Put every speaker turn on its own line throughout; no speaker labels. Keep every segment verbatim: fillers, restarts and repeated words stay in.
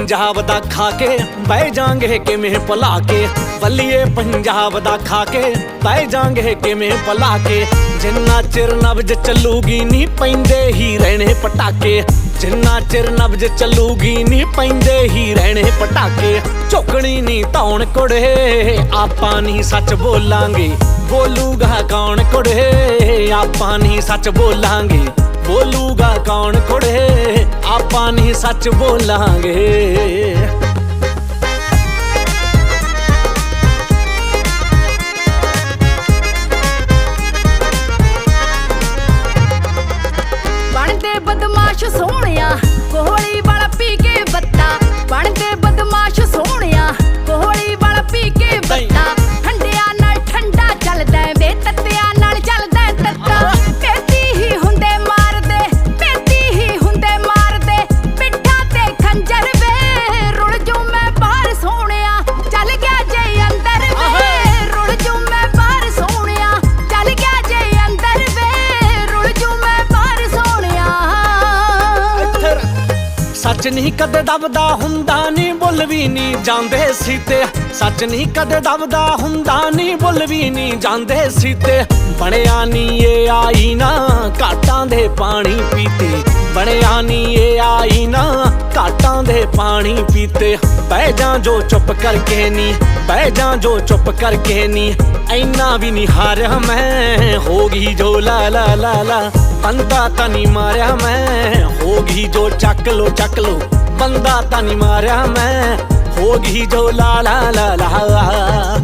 पंजाब दा खा के बह जांगे किवें भुला के, बल्लिए पंजाब दा खा के बह जांगे किवें भुला के। जिन्ना चिर नब्ज चलूगी नी पैंदे ही रहने पटाके, जिन्ना चिर नब्ज चलूगी नी पैंदे ही रहने पटाके। झुकनी नी धौन कुड़े आपां नी सच बोलांगे, बोलूगा कौन कुड़े आपां नी सच बोलांगे, बोलूगा कौन कुड़े आपां नी सच बोलांगे।
बनते बदमाश सोहणिया कोहली वाला पी के बत्ता, बनते बदमाश सोहणिया कोहली वाला पी के बत्ता। ठंडिया नाल ठंडा चलदा वे तत्तिया नाल चलदा तत्ता। पेती ही हुंदे मारदे, पेती ही हुंदे मारदे, पिट्ठा ते खंजर वे रुड़ जू मैं बाहर सोहणिया चल गया जे अंदर वे, रुड़ जू मैं बाहर सोहणिया चल गया जे अंदर वे, रुड़ जू मैं बाहर सोहणिया।
सच नहीं कदे दबदा हुंदा नी बुल भी नी जांदे सीते, सच नहीं कदे दबदा हुंदा नी बुल भी नी जांदे सीते। बणिया नी ये आई ना घाटां दे पानी पीते, बणिया नी ये आई ना घाटां दे पानी पीते। बह जा जो चुप करके नी, बह जा जो चुप करके नी, ऐना भी नहीं हारिया मैं होगी जो ला ला ला ला। बंदा ता नहीं मारिया मैं होगी जो चक लो चक लो, बंदा ता नहीं मारिया मैं होगी जो ला ला ला ला।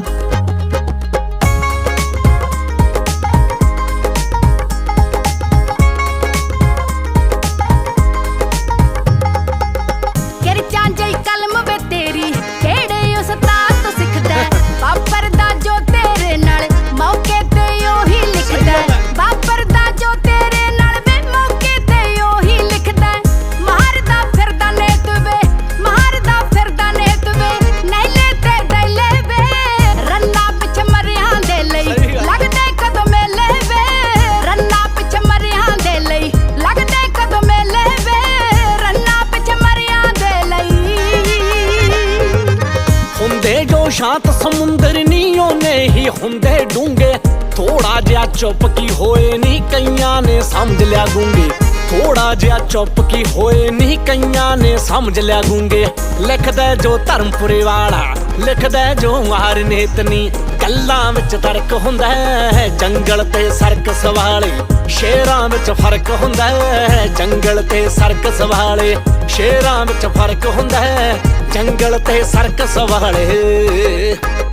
शांत समुंदर नी ओने ही हुंदे डूंगे, थोड़ा जिहा चुप की होए नी कईयां ने समझ लिया गूंगे, थोड़ा जिहा चुप की होए नी कईयां ने समझ लिया गूंगे। लिखदा जो धर्मपुरे वाला, लिखदा जो मार नेतनी, गल्लां विच तर्क हुंदा है जंगल ते सर्कस वाले। शेरां विच फर्क हुंदा है जंगल ते सर्कस वाले, शेरां विच फर्क हुंदा है जंगल ते सर्कस वाले।